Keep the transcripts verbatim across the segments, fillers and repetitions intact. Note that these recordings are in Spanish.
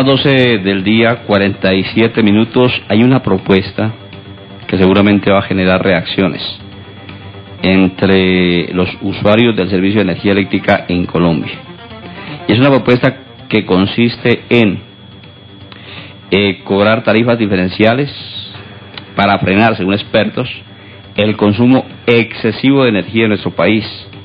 doce del día, cuarenta y siete minutos, hay una propuesta que seguramente va a generar reacciones entre los usuarios del servicio de energía eléctrica en Colombia. Y es una propuesta que consiste en eh, cobrar tarifas diferenciales para frenar, según expertos, el consumo excesivo de energía en nuestro país.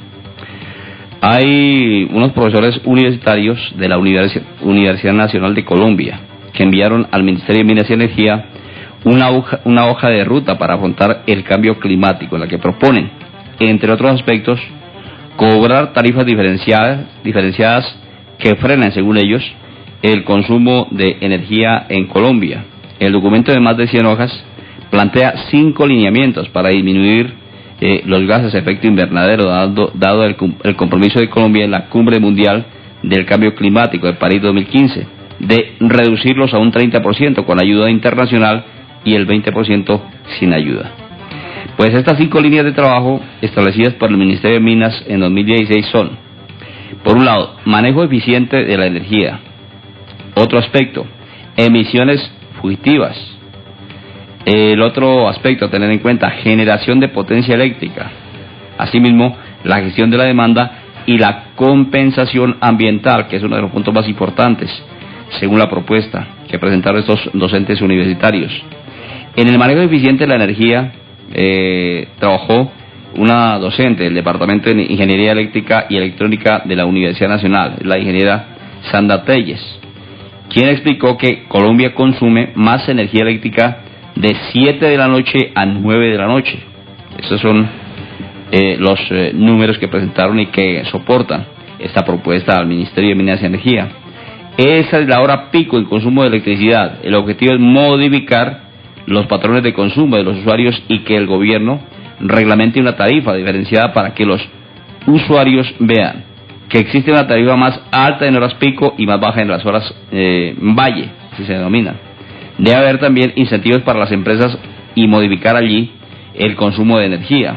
Hay unos profesores universitarios de la Universidad Nacional de Colombia que enviaron al Ministerio de Minas y Energía una hoja, una hoja de ruta para afrontar el cambio climático, en la que proponen, entre otros aspectos, cobrar tarifas diferenciadas, diferenciadas que frenen, según ellos, el consumo de energía en Colombia. El documento de más de cien hojas plantea cinco lineamientos para disminuir eh, los gases de efecto invernadero, dado, dado el, el compromiso de Colombia en la Cumbre Mundial del Cambio Climático de París dos mil quince, de reducirlos a un treinta por ciento con ayuda internacional y el veinte por ciento sin ayuda. Pues estas cinco líneas de trabajo establecidas por el Ministerio de Minas en dos mil dieciséis son: por un lado, manejo eficiente de la energía. Otro aspecto, emisiones fugitivas. El otro aspecto a tener en cuenta, generación de potencia eléctrica. Asimismo, la gestión de la demanda y la compensación ambiental, que es uno de los puntos más importantes, según la propuesta que presentaron estos docentes universitarios. En el manejo eficiente de la energía, eh, trabajó una docente del Departamento de Ingeniería Eléctrica y Electrónica de la Universidad Nacional, la ingeniera Sandra Telles, quien explicó que Colombia consume más energía eléctrica de siete de la noche a nueve de la noche. Esos son eh, los eh, números que presentaron y que soportan esta propuesta al Ministerio de Minas y Energía. Esa es la hora pico en consumo de electricidad. El objetivo es modificar los patrones de consumo de los usuarios y que el gobierno reglamente una tarifa diferenciada para que los usuarios vean que existe una tarifa más alta en horas pico y más baja en las horas eh, valle, así se denomina. Debe haber también incentivos para las empresas y modificar allí el consumo de energía.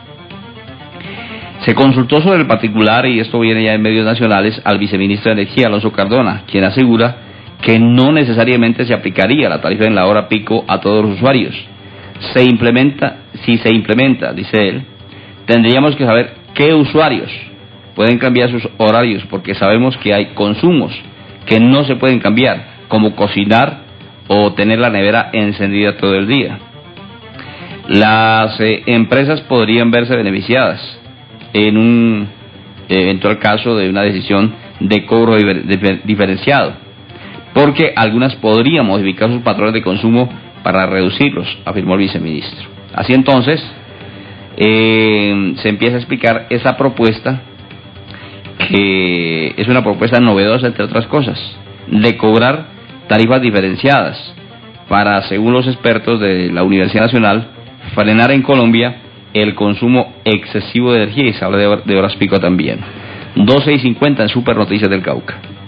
Se consultó sobre el particular, y esto viene ya en medios nacionales, al viceministro de Energía, Alonso Cardona, quien asegura que no necesariamente se aplicaría la tarifa en la hora pico a todos los usuarios. Se implementa, si se implementa, dice él, tendríamos que saber qué usuarios pueden cambiar sus horarios, porque sabemos que hay consumos que no se pueden cambiar, como cocinar o tener la nevera encendida todo el día. Las eh, empresas podrían verse beneficiadas en un eventual caso de una decisión de cobro diver, diver, diferenciado, porque algunas podrían modificar sus patrones de consumo para reducirlos, afirmó el viceministro. Así entonces, eh, se empieza a explicar esa propuesta, que es una propuesta novedosa, entre otras cosas, de cobrar tarifas diferenciadas para, según los expertos de la Universidad Nacional, frenar en Colombia el consumo excesivo de energía, y se habla de, de horas pico también. doce y cincuenta en Super Noticias del Cauca.